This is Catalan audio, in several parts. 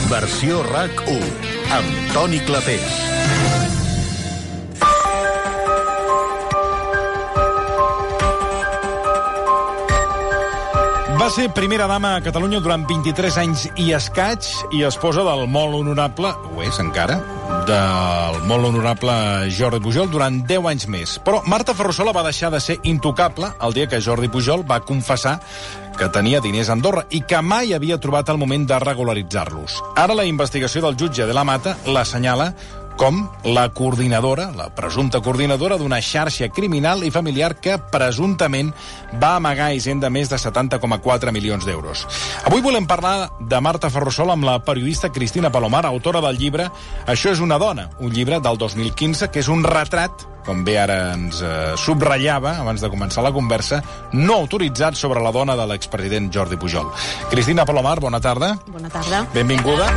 Versió RAC1, amb Toni Clapés. Va ser primera dama a Catalunya durant 23 anys i escaig i esposa del molt honorable, ho és encara, del molt honorable Jordi Pujol durant 10 anys més. Però Marta Ferrusola va deixar de ser intocable el dia que Jordi Pujol va confessar que tenia diners a Andorra i que mai havia trobat el moment de regularitzar-los. Ara la investigació del jutge de la Mata l'assenyala com la coordinadora, la presumpta coordinadora d'una xarxa criminal i familiar que presumptament va amagar a Hisenda més de 70,4 milions d'euros. Avui volem parlar de Marta Ferrusola amb la periodista Cristina Palomar, autora del llibre Això és una dona, un llibre del 2015 que és un retrat, com bé ara ens subratllava abans de començar la conversa, no autoritzat sobre la dona de l'expresident Jordi Pujol. Cristina Palomar, bona tarda. Bona tarda. Benvinguda.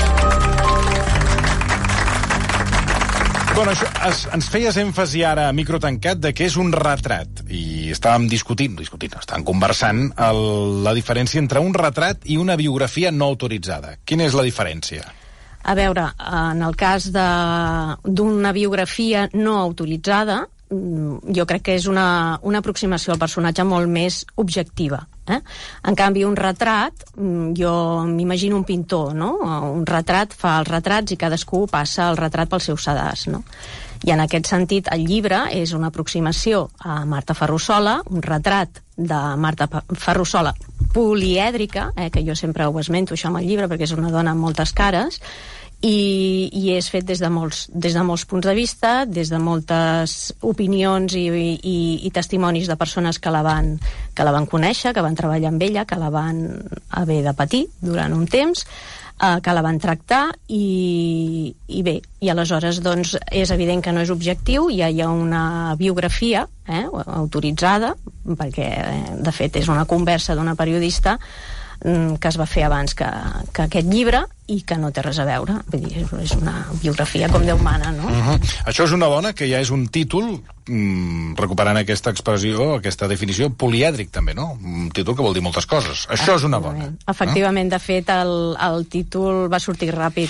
Bueno, això, ens feies èmfasi ara a micro tancat de que és un retrat i estàvem estàvem conversant la diferència entre un retrat i una biografia no autoritzada. Quina és la diferència? A veure, en el cas d'una biografia no autoritzada, jo crec que és una aproximació al personatge molt més objectiva. En canvi, un retrat, jo m'imagino un pintor, no? Un retrat fa els retrats i cadascú passa el retrat pel seu sedàs, no? I en aquest sentit, el llibre és una aproximació a Marta Ferrusola, un retrat de Marta Ferrusola polièdrica, que jo sempre ho esmento això amb el llibre perquè és una dona amb moltes cares, i és fet des de molts punts de vista, des de moltes opinions i testimonis de persones que la van conèixer, que van treballar amb ella, que la van haver de patir durant un temps, que la van tractar i bé, i aleshores doncs és evident que no és objectiu, hi ha una biografia autoritzada, perquè de fet és una conversa d'una periodista que es va fer abans que aquest llibre i que no té res a veure. Vull dir, és una biografia com Déu mana, no? Això és una dona que ja és un títol, recuperant aquesta expressió, aquesta definició, polièdric també, no? Un títol que vol dir moltes coses. Això és una dona. Efectivament, de fet, el títol va sortir ràpid.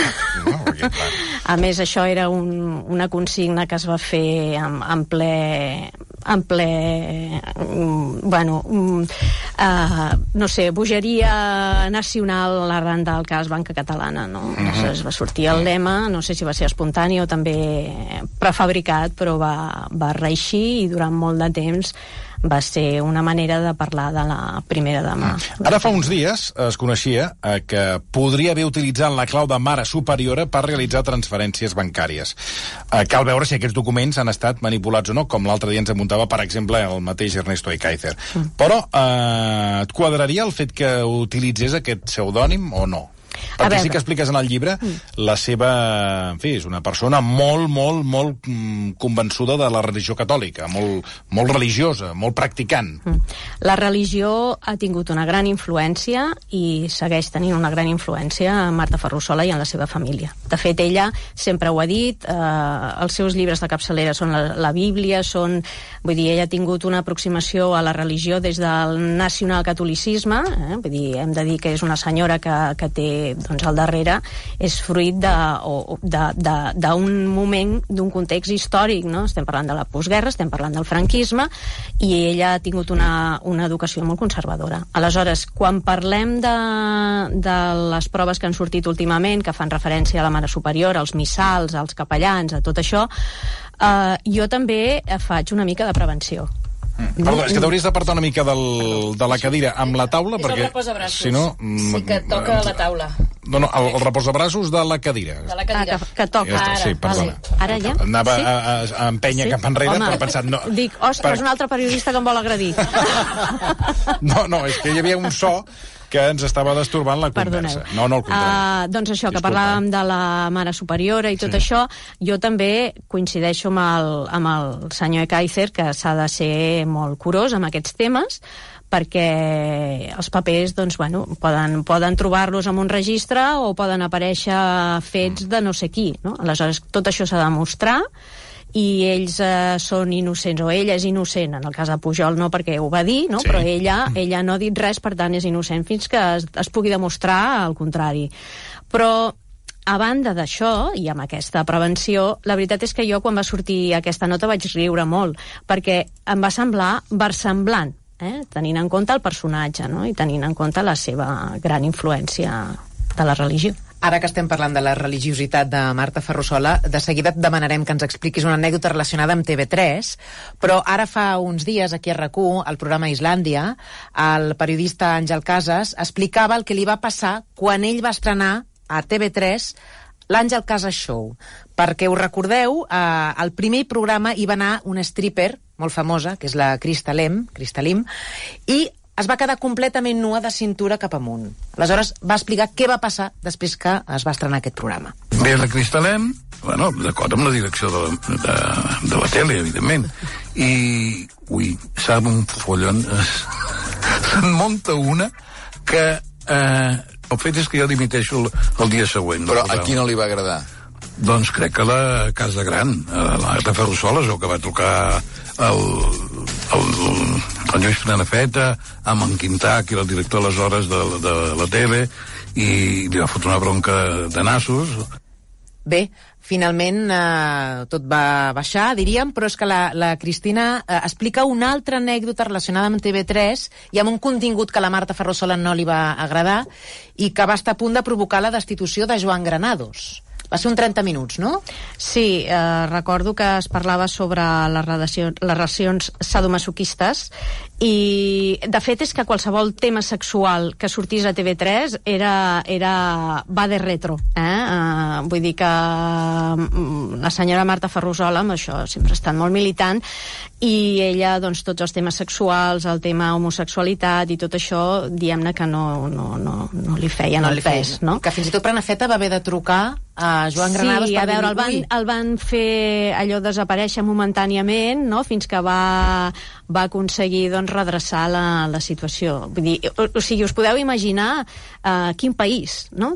A més, això era una consigna que es va fer en ple no sé, bogeria nacional arran del cas Banca Catalana, no? Es va sortir el lema, no sé si va ser espontani o també prefabricat, però va reeixir i durant molt de temps va ser una manera de parlar de la primera dama. Ara fa uns dies es coneixia que podria haver utilitzat la clau de mare superiora per realitzar transferències bancàries. Cal veure si aquests documents han estat manipulats o no, com l'altre dia ens amuntava, per exemple, el mateix Ernesto Ekaizer. Però et quadraria el fet que utilitzés aquest pseudònim o no? Perquè sí que expliques en el llibre la seva... En fi, és una persona molt convençuda de la religió catòlica, molt religiosa, molt practicant. La religió ha tingut una gran influència i segueix tenint una gran influència en Marta Ferrusola i en la seva família. De fet, ella sempre ho ha dit, els seus llibres de capçalera són la Bíblia, vull dir, ella ha tingut una aproximació a la religió des del nacionalcatolicisme, vull dir, hem de dir que és una senyora que té doncs al darrere és fruit d'un moment, d'un context històric, no? Estem parlant de la postguerra, estem parlant del franquisme i ella ha tingut una educació molt conservadora. Aleshores, quan parlem de les proves que han sortit últimament, que fan referència a la Mare Superior, als missals, als capellans, a tot això, jo també faig una mica de prevenció. Perdó, és que t'hauries d'apartar una mica de la cadira amb la taula, perquè... És el reposabraços. Si no, sí que toca la taula. No, el reposabraços de la cadira. De la cadira. Que toca. Ja està, sí, perdona. Ara ja? Anava a empènyer cap enrere, però he pensat... No, dic, ostres, un altre periodista que em vol agredir. No, és que hi havia un so que ens estava destorbant la conversa. No, al contrari. Doncs això, que parlàvem de la Mare Superiora i tot això, jo també coincideixo amb el senyor Ekaizer, que s'ha de ser molt curós amb aquests temes, perquè els papers doncs, poden trobar-los en un registre o poden aparèixer fets de no sé qui, no? Aleshores, tot això s'ha de demostrar i ells són innocents, o ella és innocent. En el cas de Pujol no, perquè ho va dir, no? Sí. Però ella no ha dit res, per tant és innocent fins que es pugui demostrar el contrari. Però a banda d'això, i amb aquesta prevenció, la veritat és que jo quan va sortir aquesta nota vaig riure molt, perquè em va semblar versemblant, tenint en compte el personatge, no? I tenint en compte la seva gran influència de la religió. Ara que estem parlant de la religiositat de Marta Ferrusola, de seguida et demanarem que ens expliquis una anècdota relacionada amb TV3, però ara fa uns dies, aquí a RAC1, al programa Islàndia, el periodista Àngel Casas explicava el que li va passar quan ell va estrenar a TV3 l'Àngel Casas Show. Perquè us recordeu, al primer programa hi va anar una stripper molt famosa, que és la Cristalim, i es va quedar completament nua de cintura cap amunt. Aleshores, va explicar què va passar després que es va estrenar aquest programa. Bé, la Cristalim, bueno, d'acord amb la direcció de la tele, evidentment, i, sap un follon, se'n munta una que el fet és que jo dimiteixo el dia següent. Però a qui no li va agradar? Doncs crec que la Casa Gran, la Marta Ferrusola, és el que va trucar el Lluís Prenafeta, amb en Quintà, que era el director aleshores de la tele, i li va fotre una bronca de nassos. Bé, finalment tot va baixar, diríem, però és que la Cristina explica una altra anècdota relacionada amb TV3 i amb un contingut que a la Marta Ferrusola no li va agradar i que va estar a punt de provocar la destitució de Joan Granados. Va ser un 30 minuts, no? Sí, recordo que es parlava sobre les relacions sadomasoquistes i, de fet, és que qualsevol tema sexual que sortís a TV3 va de retro. Vull dir que la senyora Marta Ferrusola, amb això, sempre ha estat molt militant, i ella, doncs, tots els temes sexuals, el tema homosexualitat i tot això, diguem-ne que no li feien el pes, no? Que fins i tot Prenafeta va haver de trucar a Joan Granados. Sí, a veure, el van fer allò desaparèixer momentàniament, no?, fins que va aconseguir, doncs, redreçar la situació. Vull dir, o sigui, us podeu imaginar quin país, no?,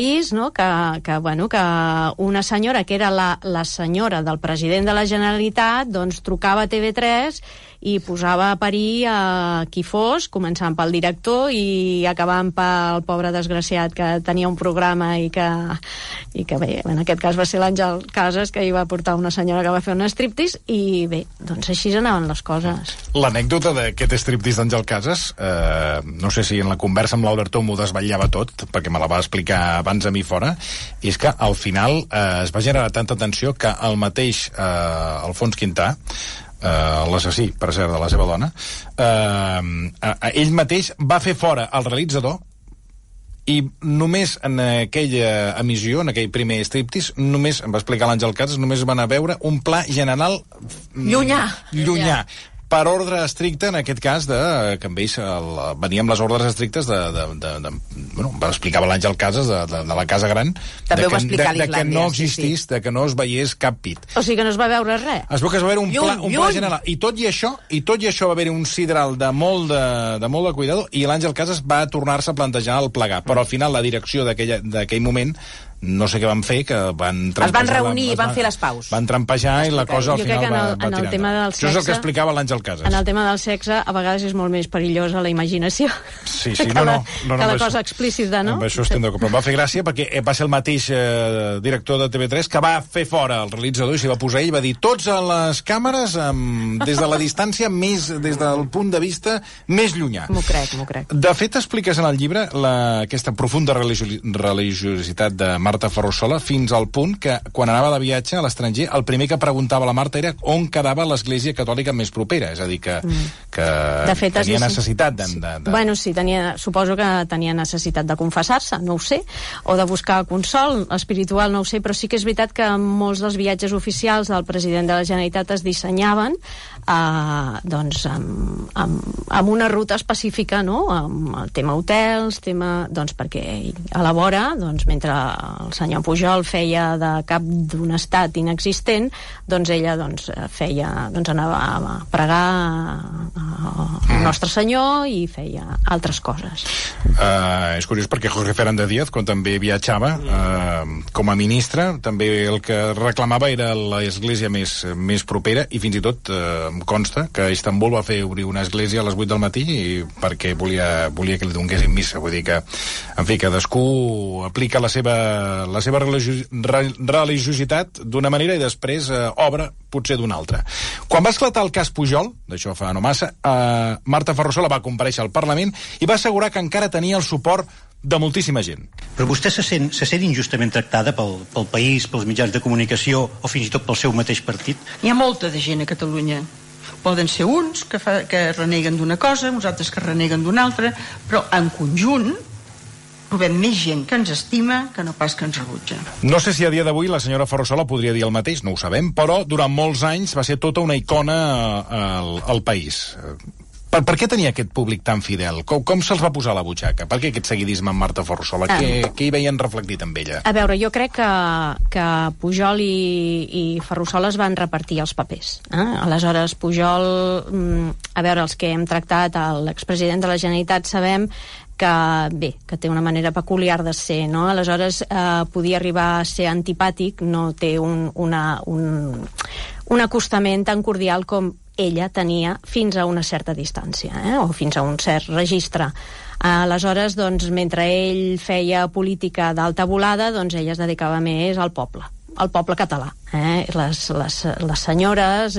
que una senyora que era la senyora del president de la Generalitat, doncs, trucava a TV3 i posava a parir a qui fos, començant pel director i acabant pel pobre desgraciat que tenia un programa i que bé, en aquest cas va ser l'Àngel Casas, que hi va portar una senyora que va fer un striptease, i bé, doncs així anaven les coses. L'anècdota d'aquest striptease d'Àngel Casas, no sé si en la conversa amb l'Alberto m'ho desvetllava tot, perquè me la va explicar abans a mi fora, i és que al final es va generar tanta tensió que el mateix Alfons Quintà, l'assassí, per cert, de la seva dona, ell mateix va fer fora el realitzador i només en aquella emissió, en aquell primer striptease, només, em va explicar l'Àngel Casas, només van a veure un pla general llunyà. Per ordre estricte, en aquest cas, que amb ells venia amb les ordres estrictes bueno, va explicar l'Àngel Casas de la Casa Gran, també ho va explicar a de que no existís, sí. De que no es veiés cap pit. O sigui que no es va veure res. Es veu que es va veure un pla general. I tot i això va haver-hi un sidral de molt de cuidado, i l'Àngel Casas va tornar-se a plantejar el plegar. Però al final la direcció d'aquell moment, no sé què van fer, que van trampejar... Es van reunir i van fer les paus. Van trampejar i la cosa al final va en el tirar. tema del sexe, això és el que explicava l'Àngel Casas. En el tema del sexe, a vegades és molt més perillosa la imaginació que la cosa explícita, no? Amb això estem d'acord. Però va fer gràcia perquè va ser el mateix director de TV3 que va fer fora el realitzador i s'hi va posar ell, va dir tots a les càmeres des de la distància des del punt de vista més llunyà. M'ho crec. De fet, expliques en el llibre aquesta profunda religiositat de Marta Ferrusola fins al punt que quan anava de viatge a l'estranger el primer que preguntava a la Marta era on quedava l'església catòlica més propera, és a dir, que de fet, tenia necessitat Bueno, sí, suposo que tenia necessitat de confessar-se, no ho sé, o de buscar consol espiritual, no ho sé, però sí que és veritat que molts dels viatges oficials del president de la Generalitat es dissenyaven doncs amb una ruta específica, no? Amb el tema hotels, doncs perquè a la vora, doncs mentre el senyor Pujol feia de cap d'un estat inexistent, doncs ella anava a pregar al Nostre Senyor i feia altres coses. És curiós perquè Jorge Fernández Díaz, quan també viatjava com a ministre, també el que reclamava era l'església més propera, i fins i tot em consta que a Istanbul va fer obrir una església a les 8 del matí perquè volia que li donguessin missa. Vull dir que, en fi, cadascú aplica la seva religiositat d'una manera i després obre potser d'una altra. Quan va esclatar el cas Pujol, d'això fa no massa, Marta Ferrusola va comparèixer al Parlament i va assegurar que encara tenia el suport de moltíssima gent. Però vostè se sent injustament tractada pel país, pels mitjans de comunicació o fins i tot pel seu mateix partit? Hi ha molta de gent a Catalunya. Poden ser uns que reneguen d'una cosa, uns altres que reneguen d'una altra, però en conjunt trobem més gent que ens estima que no pas que ens rebutja. No sé si a dia d'avui la senyora Ferrusola podria dir el mateix, no ho sabem, però durant molts anys va ser tota una icona al país. Per què tenia aquest públic tan fidel? Com se'ls va posar a la butxaca? Per què aquest seguidisme amb Marta Ferrusola? Què hi veien reflectit amb ella? A veure, jo crec que Pujol i Ferrusola es van repartir els papers. Aleshores, Pujol, a veure, els que hem tractat, l'expresident de la Generalitat, sabem que té una manera peculiar de ser, no? Aleshores, podia arribar a ser antipàtic, no té un acostament tan cordial com ella tenia fins a una certa distància, o fins a un cert registre. Aleshores, doncs, mentre ell feia política d'alta volada, doncs ella es dedicava més al poble català. Les senyores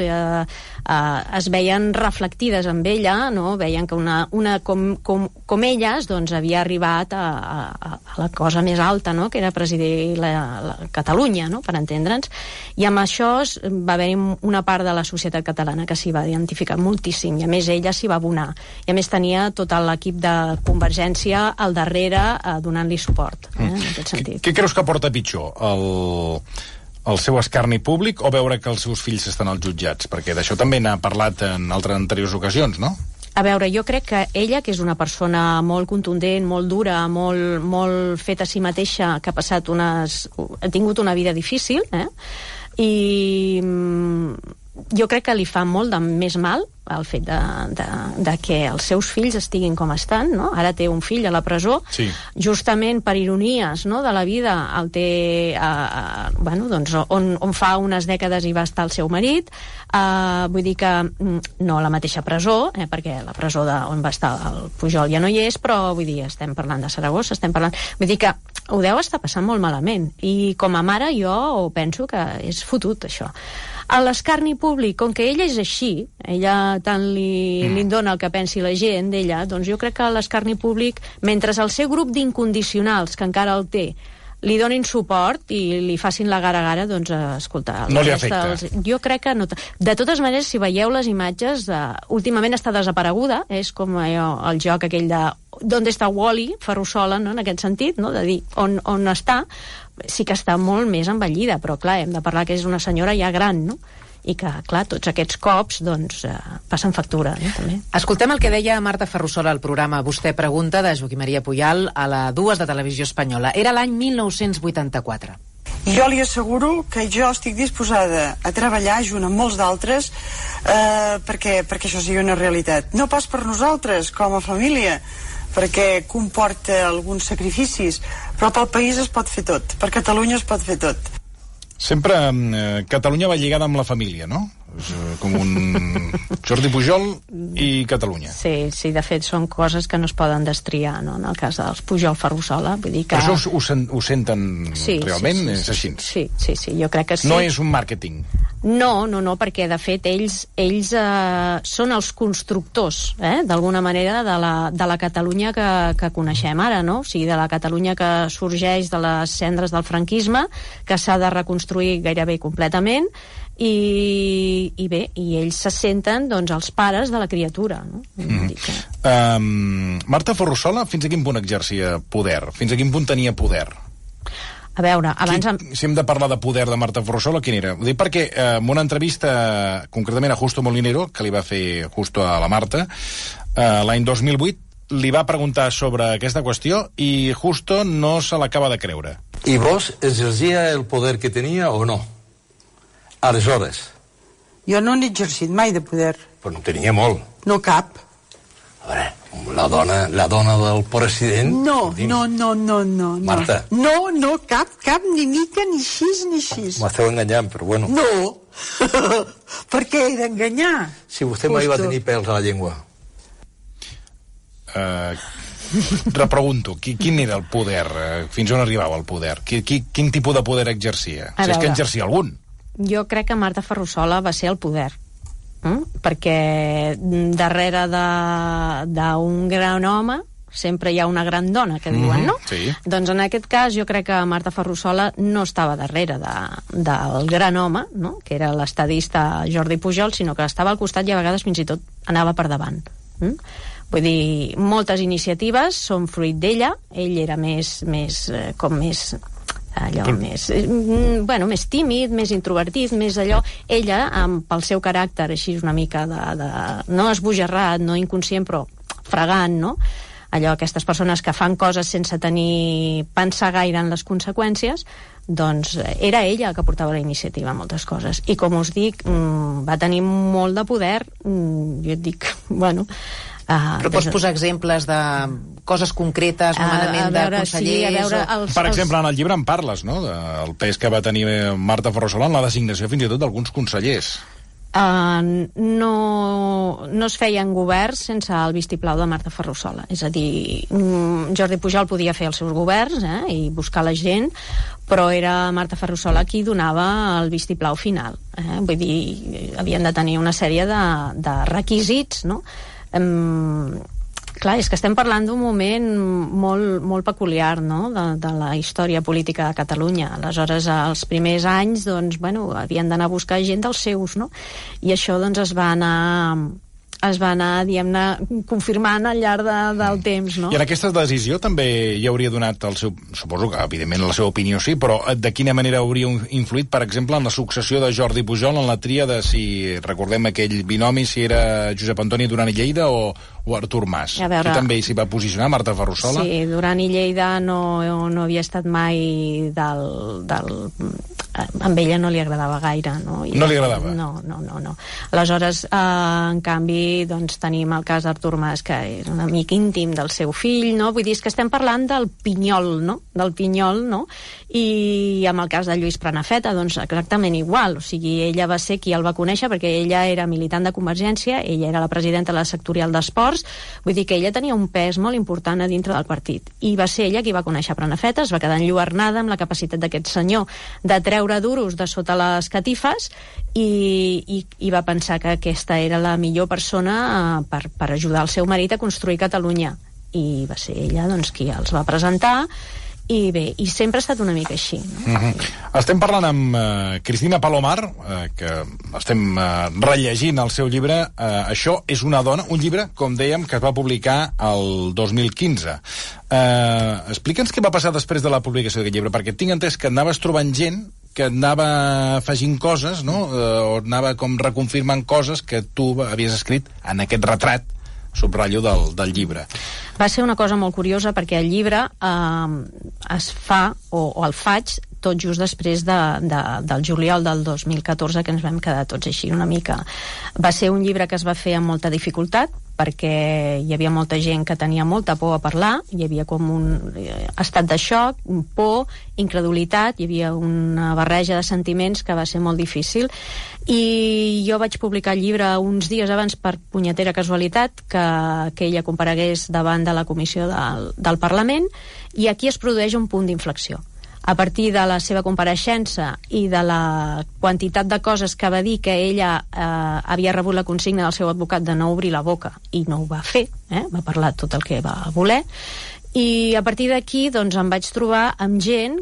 es veien reflectides amb ella, no? Veien que una com elles, doncs, havia arribat a la cosa més alta, no? Que era presidir la Catalunya, no? Per entendre'ns, i amb això va haver una part de la societat catalana que s'hi va identificar moltíssim, i a més ella s'hi va abonar, i a més tenia tot l'equip de Convergència al darrere donant-li suport, en aquest sentit. Què creus que porta pitjor? El seu escarni públic o veure que els seus fills estan als jutjats? Perquè d'això també n'ha parlat en altres anteriors ocasions, no? A veure, jo crec que ella, que és una persona molt contundent, molt dura, molt feta a si mateixa, que ha tingut una vida difícil, i jo crec que li fa molt de més mal el fet de que els seus fills estiguin com estan, no? Ara té un fill a la presó, sí. Justament per ironies, no?, de la vida, el té doncs, on fa unes dècades hi va estar el seu marit, vull dir que no a la mateixa presó, perquè la presó on va estar el Pujol ja no hi és, però vull dir, estem parlant de Saragossa, vull dir que ho deu estar passant molt malament, i com a mare jo penso que és fotut això. A l'escarni públic, com que ella és així, ella tant li dona el que pensi la gent d'ella, doncs jo crec que a l'escarni públic, mentre el seu grup d'incondicionals, que encara el té, li donin suport i li facin la gara-gara, doncs, escolta... No li afecta. Jo crec que no... De totes maneres, si veieu les imatges, últimament està desapareguda, és com el joc aquell de d'on està Wall-E, Ferrusola, no?, en aquest sentit, no?, de dir on està, sí que està molt més envellida, però clar, hem de parlar que és una senyora ja gran, no?, i que, clar, tots aquests cops, doncs, passen factura, també. Escoltem el que deia Marta Ferrusola al programa Vostè pregunta, de Joaquim Maria Pujal, a la 2 de Televisió Espanyola. Era l'any 1984. Jo li asseguro que jo estic disposada a treballar junt amb molts d'altres perquè això sigui una realitat. No pas per nosaltres, com a família, perquè comporta alguns sacrificis, però pel país es pot fer tot, per Catalunya es pot fer tot. Sempre Catalunya va lligada amb la família, no? Com un Jordi Pujol i Catalunya. Sí, de fet són coses que no es poden destriar, no? En el cas dels Pujol Ferrusola, vull dir que... Però això ho senten realment? És així? Sí, jo crec que sí. No és un màrqueting? No, perquè de fet ells són els constructors, d'alguna manera, de la Catalunya que coneixem ara, no? O sigui, de la Catalunya que sorgeix de les cendres del franquisme, que s'ha de reconstruir gairebé completament, i bé, i ells se senten, doncs, els pares de la criatura, no? Marta Ferrusola, fins a quin punt exercia poder? Fins a quin punt tenia poder? A veure, abans... Si hem de parlar de poder de Marta Ferrusola, quin era? Ho dic perquè en una entrevista, concretament a Justo Molinero, que li va fer Justo a la Marta, l'any 2008, li va preguntar sobre aquesta qüestió i Justo no se l'acaba de creure. I vos exercia el poder que tenia o no? Aleshores. Jo no n'he exercit mai de poder. Però no tenia molt. No cap. A veure, la dona del president... No. Marta. No, cap, ni mica, ni xis, ni xis. M'esteu enganyant, però bueno. No. Per què he d'enganyar? Si vostè mai va tenir pèls a la llengua. Repregunto, quin era el poder? Fins on arribava el poder? Quin tipus de poder exercia? Si és que exercia algun. Jo crec que Marta Ferrusola va ser el poder. Perquè darrere d'un gran home sempre hi ha una gran dona, que diuen, no? Sí. Doncs en aquest cas jo crec que Marta Ferrusola no estava darrere del gran home, no? Que era l'estadista Jordi Pujol, sinó que estava al costat i a vegades fins i tot anava per davant. Vull dir, moltes iniciatives són fruit d'ella, ell era més tímid, més introvertit, més allò. Ella, pel seu caràcter així una mica no esbojarrat, no inconscient, però fregant, no? Allò, aquestes persones que fan coses sense pensar gaire en les conseqüències, doncs era ella que portava la iniciativa a moltes coses. I com us dic, va tenir molt de poder, jo et dic, bueno... Però pots posar exemples de coses concretes, nomenament de consellers... Per exemple, en el llibre en parles, no?, del pes que va tenir Marta Ferrusola en la designació fins i tot d'alguns consellers. No es feien governs sense el vistiplau de Marta Ferrusola. És a dir, Jordi Pujol podia fer els seus governs i buscar la gent, però era Marta Ferrusola qui donava el vistiplau final. Vull dir, havien de tenir una sèrie de requisits, no?, clar, és que estem parlant d'un moment molt peculiar, no?, de la història política de Catalunya. Aleshores, als primers anys, doncs, bueno, havien d'anar a buscar gent dels seus, no? I això, doncs, es va anar, diguem-ne, confirmant al llarg del temps, no? I en aquesta decisió també hi hauria donat el seu... Suposo que, evidentment, la seva opinió sí, però de quina manera hauria influït, per exemple, en la successió de Jordi Pujol, en la tria de si, recordem aquell binomi, si era Josep Antoni Duran i Lleida o Artur Mas. Aquí també s'hi va posicionar Marta Ferrusola? Sí, Duran i Lleida no havia estat mai amb ella no li agradava gaire, no? No li agradava? No. Aleshores, en canvi, doncs tenim el cas d'Artur Mas, que és un amic íntim del seu fill, no? Vull dir, és que estem parlant del Pinyol, no? I amb el cas de Lluís Prenafeta, doncs exactament igual. O sigui, ella va ser qui el va conèixer perquè ella era militant de Convergència, ella era la presidenta de la sectorial d'Esports, vull dir que ella tenia un pes molt important a dintre del partit. I va ser ella qui va conèixer Prenafeta, es va quedar enlluernada amb la capacitat d'aquest senyor de treure duros de sota les catifes i va pensar que aquesta era la millor persona per ajudar el seu marit a construir Catalunya. I va ser ella, doncs, qui els va presentar. I bé, i sempre ha estat una mica així, no? Estem parlant amb Cristina Palomar, que estem rellegint el seu llibre Això és una dona, un llibre, com dèiem, que es va publicar el 2015. Explica'ns què va passar després de la publicació d'aquest llibre, perquè tinc entès que anaves trobant gent que anava afegint coses, no?, o anava com reconfirmant coses que tu havies escrit en aquest retrat, subratllo, del llibre. Va ser una cosa molt curiosa perquè el llibre es fa, o el faig, tot just després del juliol del 2014, que ens vam quedar tots així una mica. Va ser un llibre que es va fer amb molta dificultat, perquè hi havia molta gent que tenia molta por a parlar, hi havia com un estat de xoc, un por, incredulitat, hi havia una barreja de sentiments que va ser molt difícil. I jo vaig publicar el llibre uns dies abans, per punyetera casualitat, que ella comparegués davant de la comissió del Parlament, i aquí es produeix un punt d'inflexió. A partir de la seva compareixença i de la quantitat de coses que va dir que ella havia rebut la consigna del seu advocat de no obrir la boca, i no ho va fer, va parlar tot el que va voler, i a partir d'aquí doncs em vaig trobar amb gent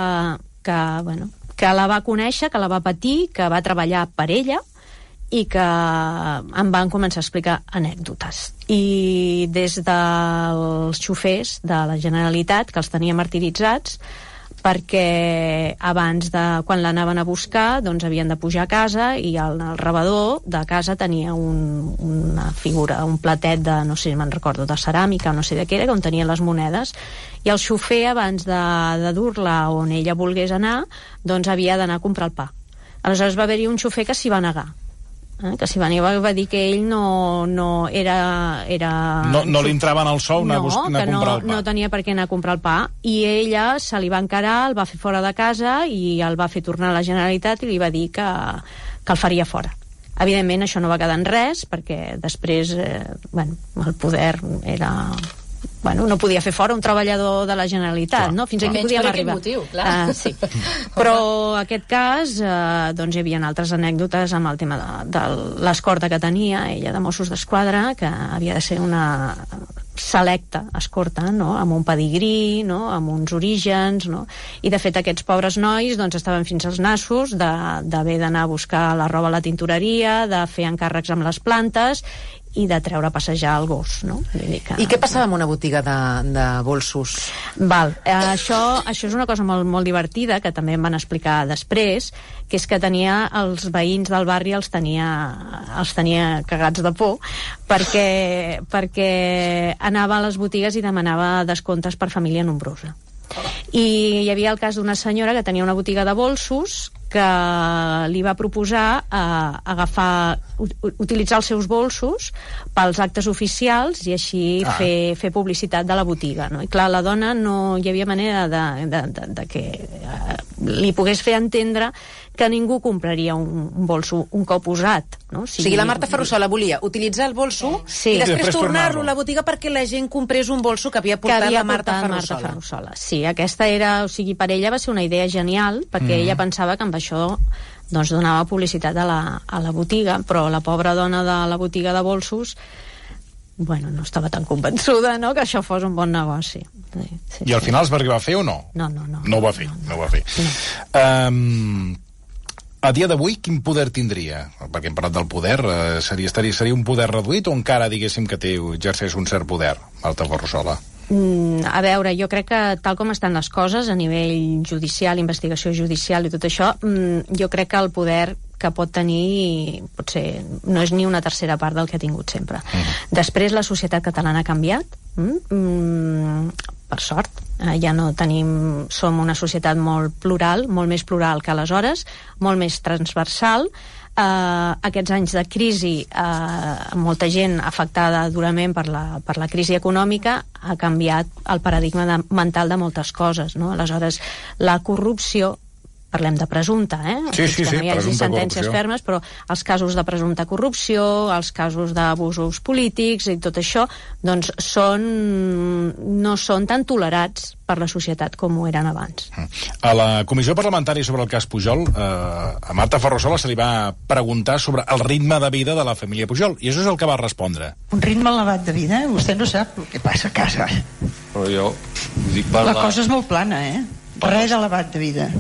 que la va conèixer, que la va patir, que va treballar per ella, i que em van començar a explicar anècdotes. I des dels xofers de la Generalitat, que els tenia martiritzats, perquè abans de quan l'anaven a buscar doncs havien de pujar a casa i el rebedor de casa tenia una figura, un platet de, no sé, me'n recordo, de ceràmica o no sé de què era, on tenien les monedes, i el xofer abans de dur-la on ella volgués anar doncs havia d'anar a comprar el pa. Aleshores va haver-hi un xofer que s'hi va negar, que s'hi va negar, va dir que ell no era... No li entrava en el sou anar a comprar el pa. No tenia per què anar a comprar el pa, i ella se li va encarar, el va fer fora de casa i el va fer tornar a la Generalitat i li va dir que el faria fora. Evidentment això no va quedar en res, perquè després el poder era... no podia fer fora un treballador de la Generalitat, no? Fins aquí podíem arribar. Motiu, clar. Sí. Però aquest cas, doncs hi havia altres anècdotes amb el tema de l'escorta que tenia ella de Mossos d'Esquadra, que havia de ser una selecta escorta, no? Amb un pedigrí, no? Amb uns orígens, no? I de fet aquests pobres nois doncs estaven fins als nassos d'haver d'anar a buscar la roba a la tintoreria, de fer encàrrecs amb les plantes i de treure a passejar el gos, no? I què passava amb una botiga de bolsos? Això és una cosa molt, molt divertida, que també em van explicar després, que és que tenia els veïns del barri els tenia cagats de por, perquè anava a les botigues i demanava descomptes per família nombrosa. I hi havia el cas d'una senyora que tenia una botiga de bolsos que li va proposar utilitzar els seus bolsos pels actes oficials i així fer publicitat de la botiga, no? I clar, la dona no hi havia manera de que li pogués fer entendre que ningú compraria un bolso un cop usat, no? O sigui, la Marta Ferrusola volia utilitzar el bolso i després tornar-lo a la botiga perquè la gent comprés un bolso que havia portat la Marta Ferrusola. Sí, aquesta era, o sigui, per ella va ser una idea genial, perquè ella pensava que amb això doncs donava publicitat a la botiga, però la pobra dona de la botiga de bolsos no estava tan convençuda, no?, que això fos un bon negoci. Sí. I al final es va arribar a fer o no? No. No ho va fer. A dia d'avui, quin poder tindria? Perquè hem parlat del poder. Seria un poder reduït o encara, diguéssim, que exerceix un cert poder, Marta Ferrusola? A veure, jo crec que tal com estan les coses a nivell judicial, investigació judicial i tot això, jo crec que el poder que pot tenir potser no és ni una tercera part del que ha tingut sempre. Després la societat catalana ha canviat, per sort, ja no tenim, som una societat molt plural, molt més plural que aleshores, molt més transversal. Aquests anys de crisi, molta gent afectada durament per la crisi econòmica, ha canviat el paradigma mental de moltes coses, no? Aleshores, la corrupció, parlem de presumpta, Sí, que no hi hagi sentències corrupció. fermes, però els casos de presumpta corrupció, els casos d'abusos polítics i tot això, doncs no són tan tolerats per la societat com ho eren abans. A la comissió parlamentària sobre el cas Pujol, a Marta Ferrusola se li va preguntar sobre el ritme de vida de la família Pujol, i això és el que va respondre. Un ritme elevat de vida, vostè no sap el que passa a casa. Però jo dic per La cosa és molt plana, res d'elevat de vida.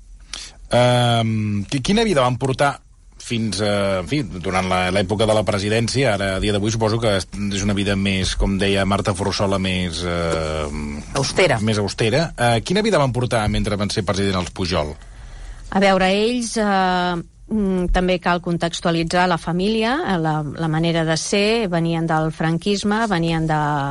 Quina vida van portar fins, durant l'època de la presidència? Ara, a dia d'avui, suposo que és una vida més, com deia Marta Ferrusola, més... austera. Més austera. Quina vida van portar mentre van ser president els Pujol? A veure, ells... també cal contextualitzar la família, la manera de ser, venien del franquisme, venien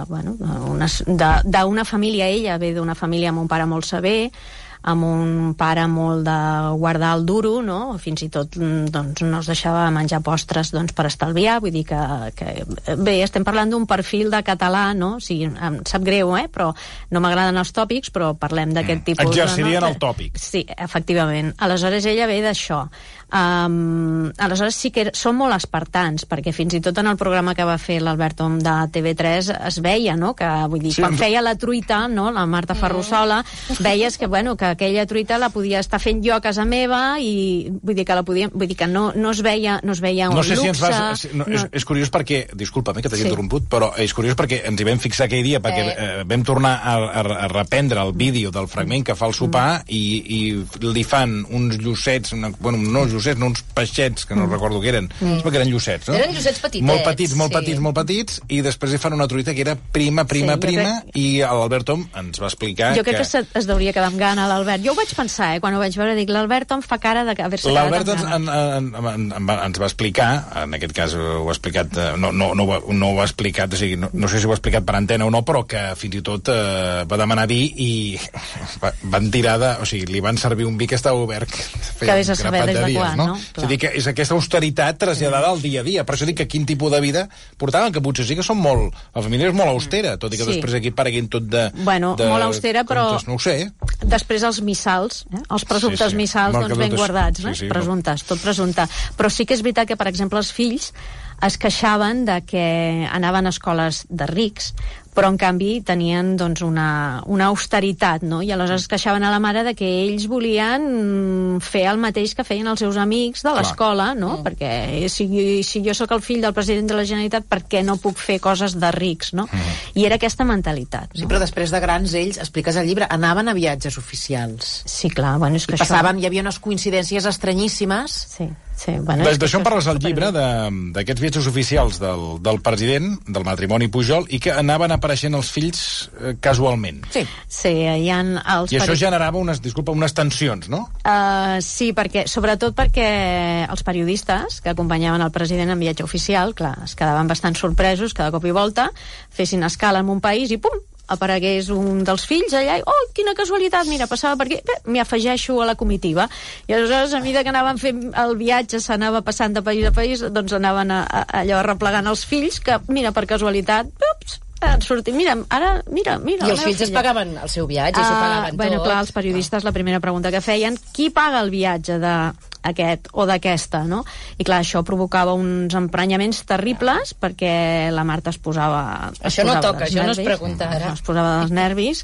d'una família, ella ve d'una família amb un pare molt sever, amb un pare molt de guardar el duro, no? Fins i tot doncs, no es deixava menjar postres per estalviar, vull dir que bé, estem parlant d'un perfil de català, no? O sigui, em sap greu, però no m'agraden els tòpics, però parlem d'aquest tipus... Exercirien el tòpic. Sí, efectivament. Aleshores ella ve d'això. Aleshores sí que són molt espartans, perquè fins i tot en el programa que va fer l'Albert Om de TV3 es veia, no?, que vull dir, quan feia la truita, no?, la Marta Ferrusola, veies que aquella truita la podia estar fent jo a casa meva i vull dir que no es veia un luxe. És curiós perquè, disculpa'm que t'hagi interromput, però és curiós perquè ens hi vam fixar aquell dia, perquè vam tornar a reprendre el vídeo del fragment que fa el sopar i li fan uns llucets, uns peixets, que no recordo què eren, que eren llucets, no? Eren llucets petitets. Molt petits, i després li fan una truita que era prima, i l'Albert Om ens va explicar jo crec que es deuria quedar amb gana l'Albert. Jo ho vaig pensar, quan ho vaig veure, dic, l'Albert em fa cara d'haver-se quedat L'Albert amb ganes. ens va explicar, en aquest cas ho ha explicat, no ho ha explicat, o sigui, no sé si ho ha explicat per antena o no, però que fins i tot va demanar vi i van tirar de... O sigui, li van servir un vi que estava obert que vés a saber des de quan, no? És a dir, que és aquesta austeritat traslladada al dia a dia. Per això dic que quin tipus de vida portaven, que potser sí que són molt... La família és molt austera, tot i que després aquí pareguin tot de... Bueno, molt austera, però... No ho sé. Després els missals, els presumptes missals, doncs ben guardats, presumptes, tot presumpte. Però sí que és veritat que, per exemple, els fills es queixaven de que anaven a escoles de rics, però en canvi tenien doncs una austeritat, no? I aleshores es queixaven a la mare de que ells volien fer el mateix que feien els seus amics de l'escola, no? Perquè si jo sóc el fill del president de la Generalitat, per què no puc fer coses de rics, no? I era aquesta mentalitat. Sí, però després de grans ells, expliques al llibre, anaven a viatges oficials. Sí, clar, bueno, és que passaven, hi havia unes coincidències estranyíssimes. Sí, bueno, d'això en parles al llibre, d'aquests viatges oficials del president, del matrimoni Pujol, i que anaven apareixent els fills casualment. Sí, hi ha els... I això generava unes tensions, no? Sí, sobretot perquè els periodistes que acompanyaven el president en viatge oficial, clar, es quedaven bastant sorpresos cada cop i volta, fessin escala en un país i pum, aparegués un dels fills allà i, oh, quina casualitat, mira, passava per aquí, m'hi afegeixo a la comitiva. I aleshores, a mesura que anaven fent el viatge, s'anava passant de país a país, doncs anaven allò arreplegant els fills, que, mira, per casualitat, ups, han sortit, mira. I els fills es pagaven el seu viatge, s'ho pagaven tot. Clar, els periodistes, la primera pregunta que feien, qui paga el viatge d'aquest o d'aquesta, no? I clar, això provocava uns emprenyaments terribles perquè la Marta es posava... Això no toca, això no es pregunta ara. Es posava dels nervis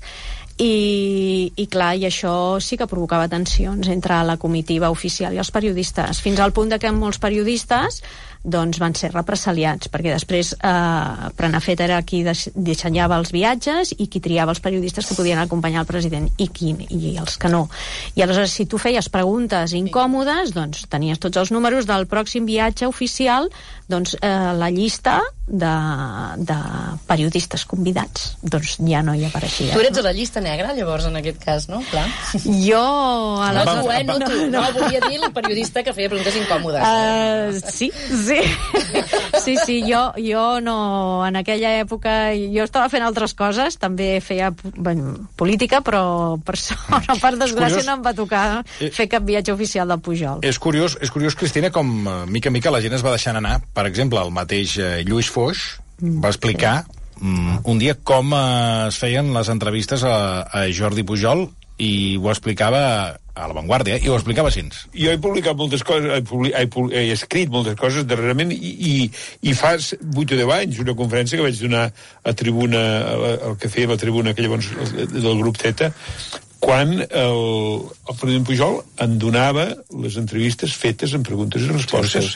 i clar, i això sí que provocava tensions entre la comitiva oficial i els periodistes, fins al punt que molts periodistes doncs van ser represaliats, perquè després Prenafeta era qui dissenyava els viatges i qui triava els periodistes que podien acompanyar el president i els que no. I aleshores, si tu feies preguntes incòmodes, doncs tenies tots els números del pròxim viatge oficial, doncs la llista de periodistes convidats doncs ja no hi apareixia. Tu eres a la llista negra, llavors, en aquest cas, no? Clar. Jo... No, volia dir el periodista que feia preguntes incòmodes. Sí, jo no... En aquella època jo estava fent altres coses, també feia política, però per sort, per desgràcia, no em va tocar fer cap viatge oficial del Pujol. És curiós, Cristina, com mica en mica la gent es va deixant anar. Per exemple, el mateix Lluís Foix va explicar un dia com es feien les entrevistes a Jordi Pujol i ho explicava a La Vanguardia, i ho explicava així. Jo he publicat moltes coses, he escrit moltes coses darrerament i fa 8 o 10 anys una conferència que vaig donar a Tribuna, el que feia la Tribuna que llavors del grup Zeta, quan el president Pujol en donava les entrevistes fetes en preguntes i respostes.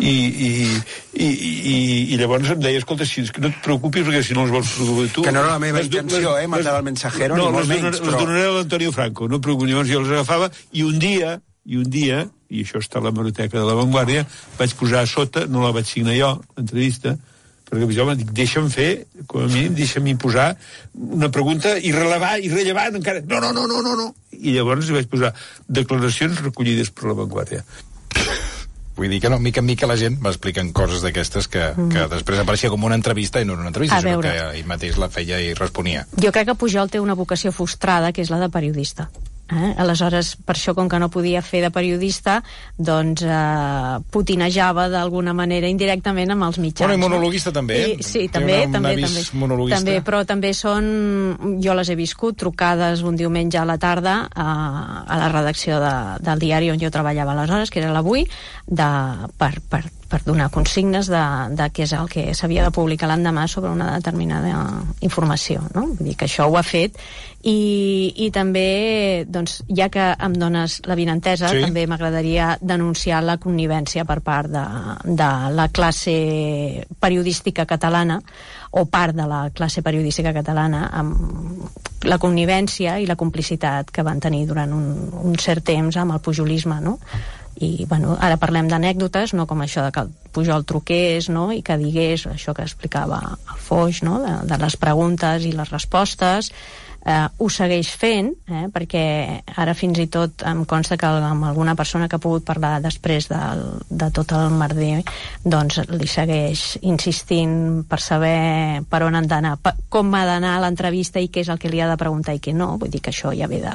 I llavors em deia, escolta, si que no et preocupis perquè si no els vols produir tu... Que no era la meva intenció, mandar el mensajero, ni molt menys. Les donaré a l'Antonio Franco, no preocupis. Llavors jo les agafava i un dia, i això està a la hemeroteca de La Vanguardia, vaig posar a sota, no la vaig signar jo, l'entrevista, perquè jo em dic, deixa'm fer, com a mínim, deixa'm imposar una pregunta irrellevant encara. No. I llavors hi vaig posar declaracions recollides per La Vanguardia. Vull dir que no, mica en mica la gent va explicant coses d'aquestes que després apareixia com una entrevista i no era una entrevista, sinó que ell mateix la feia i responia. Jo crec que Pujol té una vocació frustrada, que és la de periodista. Aleshores, per això, com que no podia fer de periodista, doncs putinejava d'alguna manera indirectament amb els mitjans. Bueno, i monologuista també, Sí, també, però també jo les he viscut, trucades un diumenge a la tarda a la redacció del diari on jo treballava aleshores, que era l'Avui, per donar consignes de què és el que s'havia de publicar l'endemà sobre una determinada informació, no? Vull dir que això ho ha fet i també, doncs, ja que em dones la vinentesa, també m'agradaria denunciar la connivència per part de la classe periodística catalana, o part de la classe periodística catalana, amb la connivència i la complicitat que van tenir durant un cert temps amb el pujolisme, no? I, bueno, ara parlem d'anècdotes, no com això de que el Pujol truqués, no?, i que digués això que explicava el Foix, no?, de les preguntes i les respostes. Ho segueix fent, perquè ara fins i tot em consta que amb alguna persona que ha pogut parlar després de tot el merder, doncs li segueix insistint per saber per on han d'anar, com ha d'anar a l'entrevista i què és el que li ha de preguntar i què no. Vull dir que això ja ve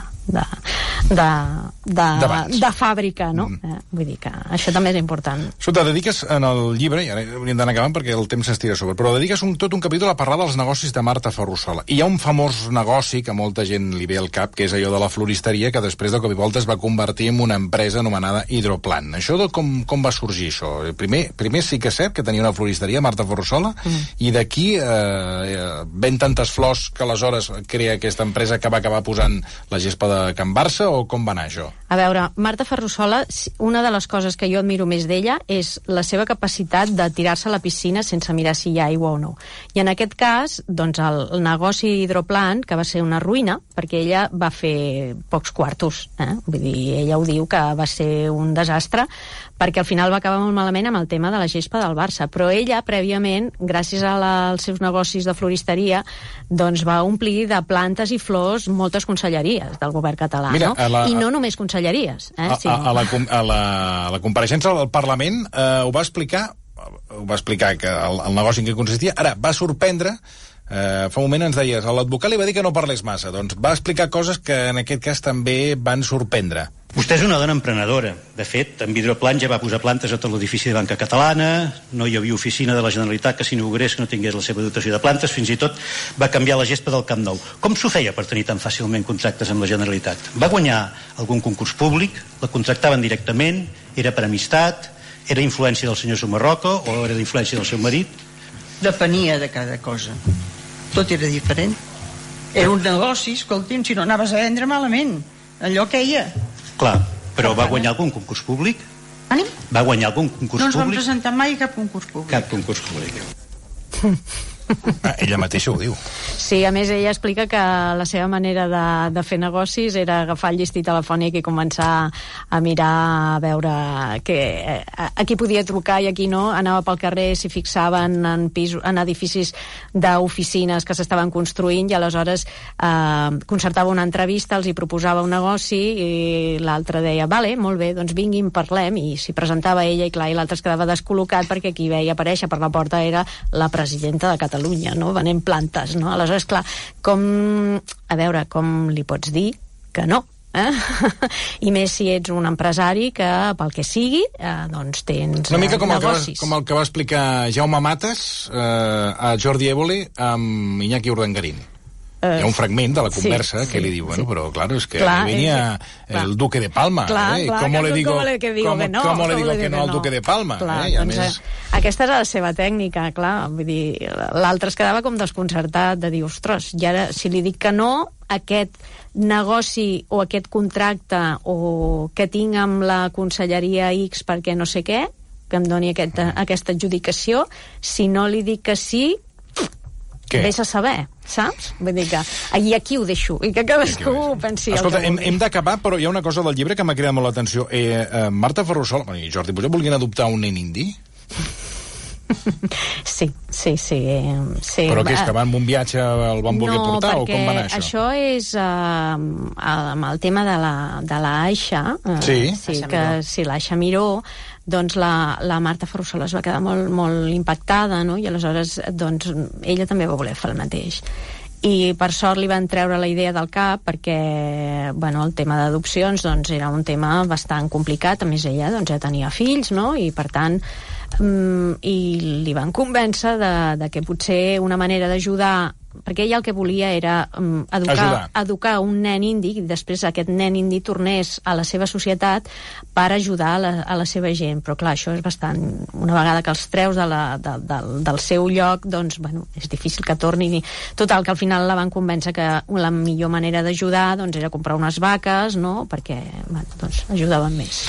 de fàbrica, no? Vull dir que això també és important. Escolta, dediques en el llibre, i ara hauríem d'anar acabant perquè el temps s'estira sobre, però dediques tot un capítol a parlar dels negocis de Marta Ferrusola. I hi ha un famós negoci que a molta gent li ve al cap, que és allò de la floristeria, que després de cop i volta es va convertir en una empresa anomenada Hidroplant. Això com va sorgir, això? Primer sí que és cert que tenia una floristeria, Marta Ferrusola, i d'aquí ven tantes flors que aleshores crea aquesta empresa que va acabar posant la gespa de Can Barça, o com va anar això? A veure, Marta Ferrusola, una de les coses que jo admiro més d'ella és la seva capacitat de tirar-se a la piscina sense mirar si hi ha aigua o no. I en aquest cas, doncs el negoci Hidroplant, que va ser una ruïna, perquè ella va fer pocs quartos, vull dir, ella ho diu que va ser un desastre, perquè al final va acabar molt malament amb el tema de la gespa del Barça, però ella prèviament, gràcies als seus negocis de floristeria, doncs va omplir de plantes i flors moltes conselleries del govern català. Mira, no? I no només conselleries. A la compareixença del Parlament ho va explicar que el negoci en què consistia. Ara, va sorprendre. Fa un moment ens deies, l'advocat li va dir que no parlés massa, doncs va explicar coses que en aquest cas també van sorprendre. Vostè és una dona emprenedora. De fet, en Hidroplant ja va posar plantes a tot l'edifici de Banca Catalana, no hi havia oficina de la Generalitat que s'inaugurés que no tingués la seva dotació de plantes, fins i tot va canviar la gespa del Camp Nou. Com s'ho feia per tenir tan fàcilment contractes amb la Generalitat? Va guanyar algun concurs públic? La contractaven directament? Era per amistat? Era influència del senyor Sumarroca o era influència del seu marit? Depenia de cada cosa. Tot era diferent. Era un negoci, escolti'm, si no anaves a vendre malament. Allò queia. Clar, però va guanyar algun concurs públic? Ànim? Va guanyar algun concurs públic? No ens vam presentar mai cap concurs públic. Cap concurs públic. Ella mateixa ho diu. Sí, a més ella explica que la seva manera de fer negocis era agafar el llistí telefònic i començar a mirar a veure a qui podia trucar i a qui no. Anava pel carrer, s'hi fixaven en edificis d'oficines que s'estaven construint i aleshores concertava una entrevista, els hi proposava un negoci i l'altre deia, vale, molt bé, doncs vinguin, parlem, i s'hi presentava ella i clar, i l'altre es quedava descol·locat perquè qui veia aparèixer per la porta era la presidenta de Catalunya, no? Venent plantes, no? Aleshores, clar, a veure, com li pots dir que no? I més si ets un empresari que, pel que sigui, doncs tens una mica com negocis. Com el que va explicar Jaume Matas a Jordi Évole amb Iñaki Urdangarín. Hi ha un fragment de la conversa que li diu, bueno, però claro, es que venía el duque de Palma, ¿cómo le digo que no al duque de Palma? Doncs aquesta és la seva tècnica, clar, vull dir, l'altre es quedava com desconcertat de dir, ostres, i ara si li dic que no, aquest negoci o aquest contracte o que tinc amb la conselleria X perquè no sé què, que em doni aquesta adjudicació, si no li dic que sí, vés a saber, saps? Vull dir que aquí ho deixo, i que cadascú ho pensi. Escolta, hem d'acabar, però hi ha una cosa del llibre que m'ha cridat molt l'atenció. Marta Ferrusola i Jordi Pujol volien adoptar un nen indi? Sí. Però què és, que van amb un viatge el van voler portar, o com va anar això? Això és amb el tema de la Aixa, l'Aixa Miró, doncs la Marta Ferrusola es va quedar molt, molt impactada, no? I aleshores doncs, ella també va voler fer el mateix. I per sort li van treure la idea del cap perquè el tema d'adopcions doncs, era un tema bastant complicat. A més, ella doncs, ja tenia fills, no? I per tant i li van convèncer de que potser una manera d'ajudar, perquè ella el que volia era educar un nen indi i després aquest nen indi tornés a la seva societat per ajudar a la seva gent, però clar, això és bastant, una vegada que els treus del seu lloc, doncs és difícil que tornin. Total, que al final la van convèncer que la millor manera d'ajudar doncs, era comprar unes vaques, no? Perquè doncs, ajudaven més.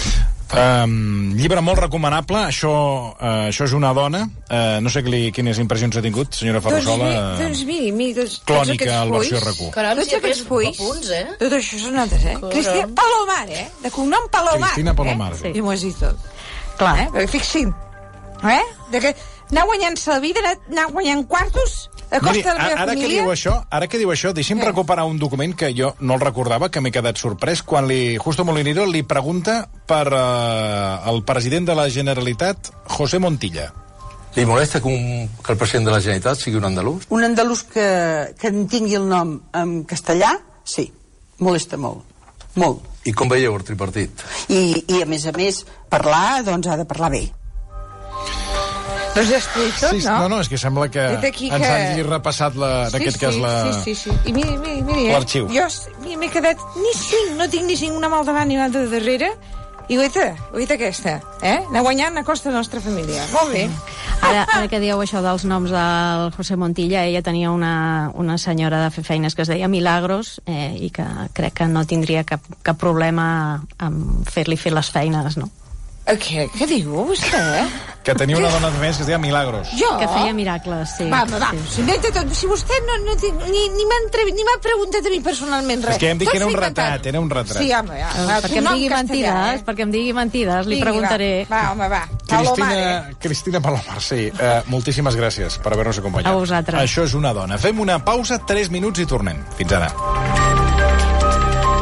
Llibre molt recomanable. Això és una dona. No sé quines impressions ha tingut, senyora Ferrusola. Doncs miri, Clònica al versió RAC1. Caram, tots aquests fulls, tot això són notes, Cristina Palomar, de cognom Palomar. Cristina Palomar. Sí. I m'ho has dit tot. Clar. Perquè fixin, de que anar guanyant-se la vida, anar guanyant quartos a costa de la meva família. Ara que diu això, deixi'm recuperar un document que jo no el recordava, que m'he quedat sorprès, quan Justo Molinero li pregunta per el president de la Generalitat, José Montilla. Li molesta que el president de la Generalitat sigui un andalús? Un andalús que en tingui el nom en castellà, sí, molesta molt. Molt. I com veieu el tripartit? I a més, parlar, doncs ha de parlar bé. Doncs ja està dit tot, no? No, és que sembla que ens hagi repassat, en aquest cas, Sí. I miri, l'arxiu. Jo m'he quedat ni cinc, no tinc ni cinc, una mà al davant i una altra darrere, i oita aquesta, anar guanyant a costa de la nostra família. Molt bé. Ara que dieu això dels noms del José Montilla, ella tenia una senyora de fer feines que es deia Milagros, i que crec que no tindria cap problema en fer-li fer les feines, no? Què diu vostè? Que tenia una dona més que es deia Milagros. Jo? Que feia miracles, sí. Va, s'inventa tot. Si vostè ni m'ha preguntat a mi personalment res. És que hem dit que era un retrat, Sí, home, perquè em digui mentides, li preguntaré. Va, home, va. Cristina Palomar, sí. Moltíssimes gràcies per haver-nos acompanyat. A vosaltres. Això és una dona. Fem una pausa, 3 minuts i tornem. Fins ara.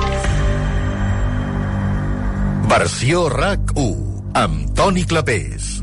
Versió RAC1 amb Toni Clapés.